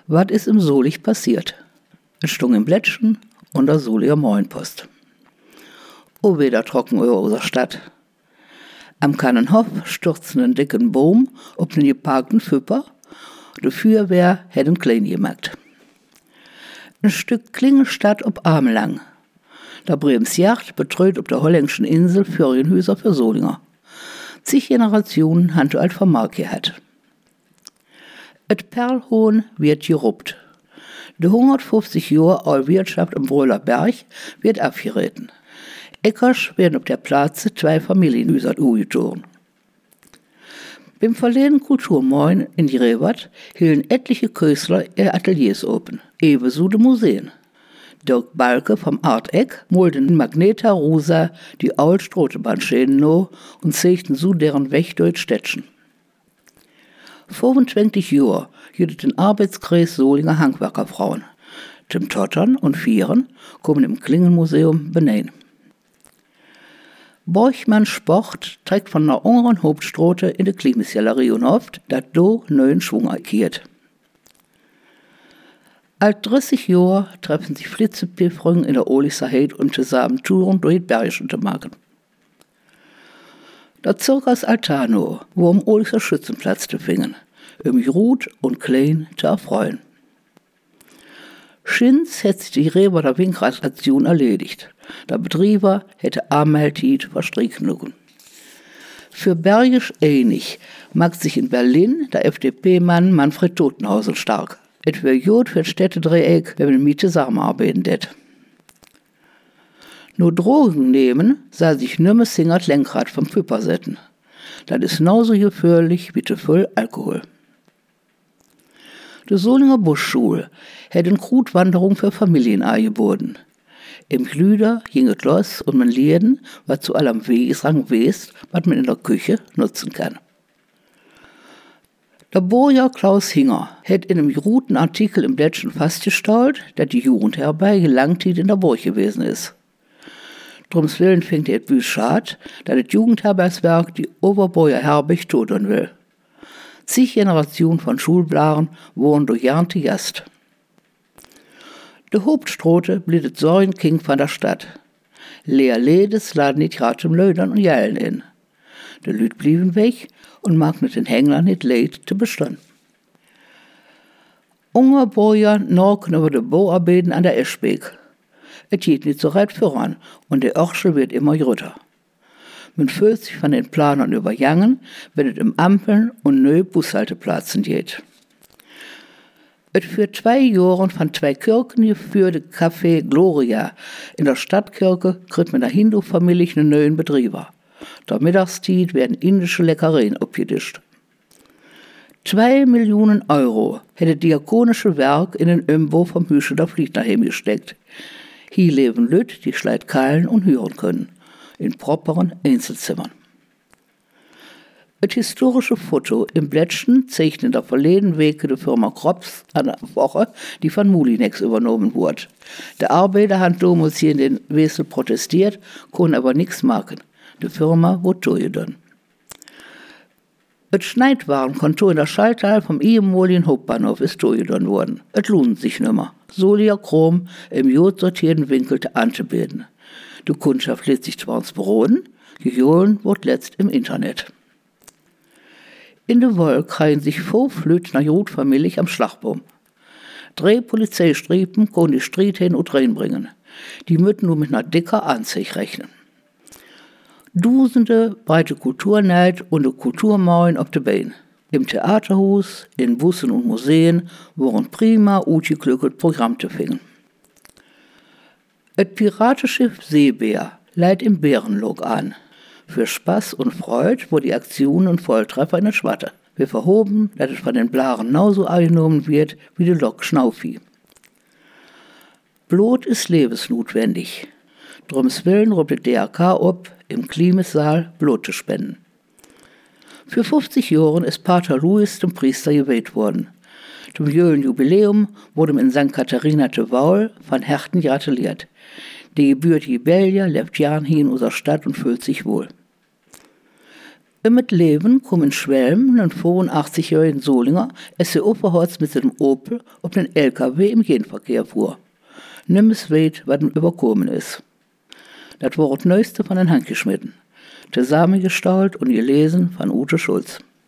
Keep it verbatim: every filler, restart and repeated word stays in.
Was ist im Solich passiert? Es stung im Blättchen und der Soliger Moinpost. O wieder trocken über unserer Stadt. Am Kannenhof stürzten einen dicken Baum auf einen geparkten Füpper. Die Feuerwehr hätte ihn klein gemacht. Ein Stück Klingenstadt ob Arm lang. Da Brems Yacht betreut auf der holländischen Insel Ferienhäuser für Solinger. Zig Generationen haben du alt Vermark gehabt. Et Perlhohn wird geruppt. Die hundertfünfzig Jahre alte Wirtschaft im Bröler Berg wird abgeritten. Eckers werden auf der Platz zwei Familienhäuser umgezogen. Beim verleden Kulturmoin in die Rewart hielten etliche Künstler ihre Ateliers open, ebenso die Museen. Dirk Balke vom Art Eck molten in Magneta Rosa die alte Strotebahnschäden no und zeigten so deren Weg durch Städtchen. fünfundzwanzig Jahre jüdet den Arbeitskreis Solinger Handwerkerfrauen. Zum Tottern und Vieren kommen im Klingenmuseum benähen. Borchmann Sport trägt von der ungeren Hauptstrote in die Klimisgalerie und hofft, dass do neuen Schwung erkehrt. Alt dreißig Jahre treffen sich Flitzepifrungen in der Oliser Heid und zusammen Touren durch die Bergischen zu machen. Der Zirkus Altano, wo am Oliser Schützenplatz zu fingen, um Ruth und Klein zu erfreuen. Schins hätte sich die Reber Winkradsaktion erledigt. Der Betrieber hätte Armheltit verstricken mögen. Für Bergisch ähnlich mag sich in Berlin der F D P-Mann Manfred Totenhausen stark. Et wär gut für das Städtedreieck, wenn man mit zusammenarbeiten det. Nur Drogen nehmen, sei sich nimmer Singert Lenkrad vom Füpper setzen. Das ist genauso gefährlich wie zu viel Alkohol. Die Solinger Buschschule hätte eine Krutwanderung für Familien angeboten. Im Glüder ging es los und man lehrten, was zu allem Wegesrang west, was man in der Küche nutzen kann. Der Bojer Klaus Hinger hätte in einem guten Artikel im Blättchen festgestellt, dass die Jugendherberge gelangtid in der Burg gewesen ist. Drums Willen fängt er büß schad, dass das Jugendherbergswerk die Oberbojer Herberg todern will. Zig Generationen von Schulblaren wohnen durch Jahre Gast. Die Hauptstrote bliedet Säurenking von der Stadt. Leer Ledes laden nicht grad zum Lödern und Jellen in. Die Lüd blieben weg und mag mit den Hängler nicht leid zu bestehen. Unger Bojer norken über die Bauarbeiten an der Eschbeek. Es geht nicht so weit voran und der Orschel wird immer größer. Man fühlt sich von den Planern übergangen, wenn es um Ampeln und neue Bushalteplätze geht. Es für zwei Jahren von zwei Kirchen geführte Café Gloria in der Stadtkirche kriegt mit der Hindu-Familie einen neuen Betrieber. Der Mittagstied werden indische Leckereien abgedischt. Zwei Millionen Euro hätte diakonische Werk in den Umbau vom Hüsche der Fliegner gesteckt. Hier leben Lüt, die schleit keilen und hören können, in properen Einzelzimmern. Das historische Foto im Blättchen zeichnet der verleden Wege der Firma Krops an der Woche, die von Mulinex übernommen wurde. Der Arbeiter hat damals hier in den Wesel protestiert, konnte aber nichts machen. Die Firma wurde durchgegangen. Das Schneidwarenkontor in der Schalltal vom ehemaligen Hauptbahnhof ist durchgegangen worden. Es lohnt sich nimmer. Solier Chrom im jod sortierten Winkel anzubieten. Die Kundschaft lädt sich zwar ins Büroen, gejohlen wird letzt im Internet. In der Wolk kreien sich fünf Flötner Jodfamilie am Schlagbaum. Drei Polizeistriepen können die Stried hin und reinbringen. Die müssen nur mit einer dicker Anzeige rechnen. Dusende breite Kulturneid und de Kulturmauern auf de Beine. Im Theaterhaus, in Bussen und Museen wurden prima ausgeklückelt Programm zu finden. Et Piratenschiff Seebär leiht im Bärenlog an. Für Spaß und Freude wurde die Aktion und Volltreffer in der Schwatte. Wir verhoben, dass es von den Blaren genauso angenommen wird wie die Lok Schnaufi. Blut ist lebensnotwendig. Drums Willen ruft die D R K ob, im Klimissaal Blut zu spenden. Für fünfzig Jahren ist Pater Louis zum Priester gewählt worden. Zum jährigen Jubiläum wurde ihm in Sankt Katharina zu Waul von Herten gratuliert. Die gebürtige Belgier lebt Jahren hier in unserer Stadt und fühlt sich wohl. Im Leben kom in Schwelm einen fünfundachtzig-jährigen Solinger, es sie Opferholz mit seinem Opel auf den L K W im Genverkehr fuhr. Nimmes weet, was ihm überkommen ist. Das war das Neueste von den Handgeschmitten. Zusammengestaut und gelesen von Ute Schulz.